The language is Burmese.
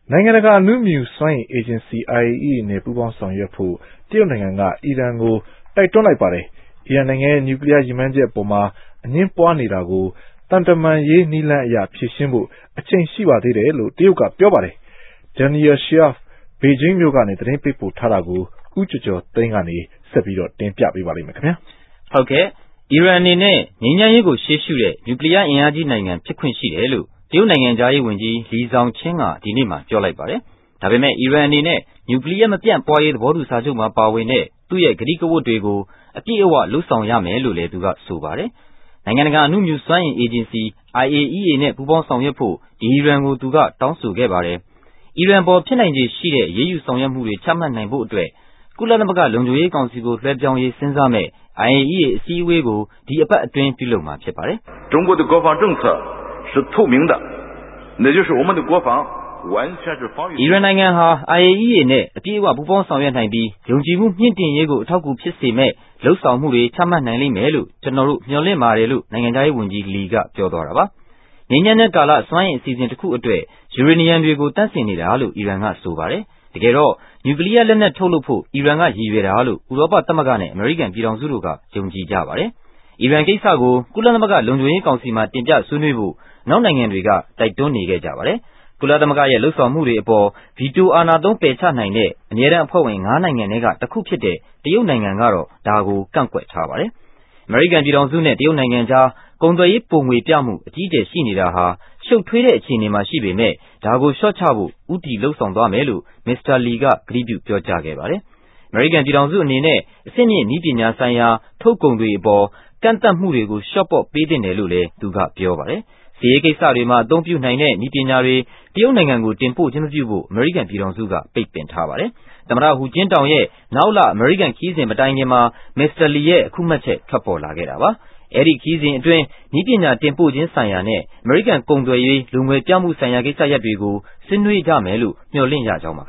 နိုင်ငံတကာအနုမြူစွမ်းအင်အေဂျင်စီ IAEA နဲ့ပူးပေါင်းဆောင်ရွက်ဖို့တရုတ်နိုင်ငံကအီရန်ကိုတိုက်တွန်းလိုက်ပါတယ်။အီရန်နိုင်ငံရဲ့နျူကလ িয়ার ရည်မှန်းချက်အပေါ်မှာအငြင်းပွားနေတာကိုတန်တမန်ရေးနည်းလမ်းအရဖြေရှင်းဖို့အချိန်ရှိပါသေးတယ်လို့တရုတ်ကပြောပါတယ်။ Daniel Schearf ဘေဂျင်းမြို့ကနေသတင်းပေးပို့ထားတာကိုဦးကျော်ကျော်သိန်းကနေဆက်ပြီးတင်ပြပေးပါလိမ့်မယ်ခင်ဗျာ။ဟုတ်ကဲ့အီရန်အနေနဲ့ငြိမ်းချမ်းရေးကိုရှေ့ရှုတဲ့နျူကလ িয়ার အင်အားကြီးနိုင်ငံဖြစ်ခွင့်ရှိတယ်လို့တရုတ်နိုင်ငံသားရေးဝန်ကြီးလီဇောင်ချင်းကဒီနေ့မှာပြောလိုက်ပါတယ်။ဒါပေမဲ့အီရန်အနေနဲ့နျူကလ িয়ার မပြန့်ပွားရေးသဘောတူစာချုပ်မှာပါဝင်တဲ့သူ့ရဲ့ကတိကဝတ်တွေကိုအပြည့်အဝလုပ်ဆောင်ရမယ်လို့လည်းသူကဆိုပါတယ်။နိုင်ငံတကာအနုမြူစွမ်းအင်အေဂျင်စီ IAEA နဲ့ပူးပေါင်းဆောင်ရွက်ဖို့အီရန်ကိုသူကတောင်းဆိုခဲ့ပါတယ်။အီရန်ပေါ်ဖြစ်နိုင်ခြေရှိတဲ့အရေးယူဆောင်ရွက်မှုတွေချမှတ်နိုင်ဖို့အတွက်ကုလသမဂ္ဂလုံခြုံရေးကောင်စီကိုလွှဲပြောင်းရေးစဉ်းစားမဲ့ IAEA အစည်းအဝေးကိုဒီအပတ်အတွင်းပြုလုပ်မှာဖြစ်ပါတယ်။中国的国防政策是透明的，那就是我们的国防完全是防御。 အီရန်နိုင်ငံဟာ IAEA နဲ့အပြည့်အဝပူးပေါင်းဆောင်ရွက်နိုင်ပြီးယုံကြည်မှုမြင့်တင်ရေးကိုအထောက်အကူဖြစ်စေမဲ့လှုပ်ဆောင်မှုတွေချမှတ်နိုင်လိမ့်မယ်လို့ကျွန်တော်တို့မျှော်လင့်ပါတယ်လို့နိုင်ငံခြားရေးဝန်ကြီးလီကပြောသွားတာပါ။ငြိမ်းချမ်းတဲ့ကာလစွမ်းအင်အစီအစဉ်တစ်ခုအတွက်ယူရေနီယံတွေကိုတန့်စင်နေတာလို့အီရန်ကဆိုပါတယ်။တကယ်တော့နျူကလ িয়ার လက်နက်ထုတ်လုပ်ဖို့အီရန်ကရည်ရွယ်တာလို့ဥရောပသမဂ္ဂနဲ့အမေရိကန်ပြည်ထောင်စုတို့ကယုံကြည်ကြပါတယ်။အီရန်ကိစ္စကိုကုလသမဂ္ဂလုံခြုံရေးကောင်စီမှာတင်ပြဆွေးနွေးဖို့နောက်နိုင်ငံတွေကတိုက်တွန်းနေခဲ့ကြပါတယ်။ကုလသမဂ္ဂရဲ့လှုပ်ဆောင်မှုတွေအပေါ်ဗီတိုအာဏာသုံးပယ်ချနိုင်တဲ့အမြဲတမ်းအဖွဲ့ဝင်9နိုင်ငံတွေကတစ်ခုဖြစ်တဲ့တရုတ်နိုင်ငံကတော့ဒါကိုကန့်ကွက်ထားပါတယ်။အမေရိကန်ပြည်ထောင်စုနဲ့တရုတ်နိုင်ငံကြားကုန်သွယ်ရေးပုံငွေပြမှုအကြီးအကျယ်ရှိနေတာဟာရှုပ်ထွေးတဲ့အခြေအနေမှာရှိပေမဲ့ဒါကိုလျှော့ချဖို့ဦးတည်လှုပ်ဆောင်သွားမယ်လို့မစ္စတာလီကကတိပြုပြောကြားခဲ့ပါတယ်။အမေရိကန်ပြည်ထောင်စုအနေနဲ့အဆင့်မြင့်နည်းပညာဆိုင်ရာထုတ်ကုန်တွေအပေါ်ကန့်သတ်မှုတွေကိုလျှော့ပေါ့ပေးသင့်တယ်လို့လည်းသူကပြောပါတယ်။စီးရေးကိစ္စတွေမှာအသုံးပြုနိုင်တဲ့နည်းပညာတွေတရုတ်နိုင်ငံကိုတင်ပို့ခြင်းမပြုဖို့အမေရိကန်ပြည်ထောင်စုကပိတ်ပင်ထားပါတယ်။သမ္မတဟူကျင်းတောင်ရဲ့နောက်လအမေရိကန်ခရီးစဉ်မတိုင်ခင်မှာမစ္စတာလီရဲ့အခုမှတ်ချက်ထွက်ပေါ်လာခဲ့တာပါ။အဲဒီခရီးစဉ်အတွင်းနည်းပညာတင်ပို့ခြင်းဆိုင်ရာနဲ့အမေရိကန်ကုန်သွယ်ရေးလူငွေပြောင်းမှုဆိုင်ရာကိစ္စရပ်တွေကိုဆွေးနွေးကြမယ်လို့မျှော်လင့်ရကြောင်းပါ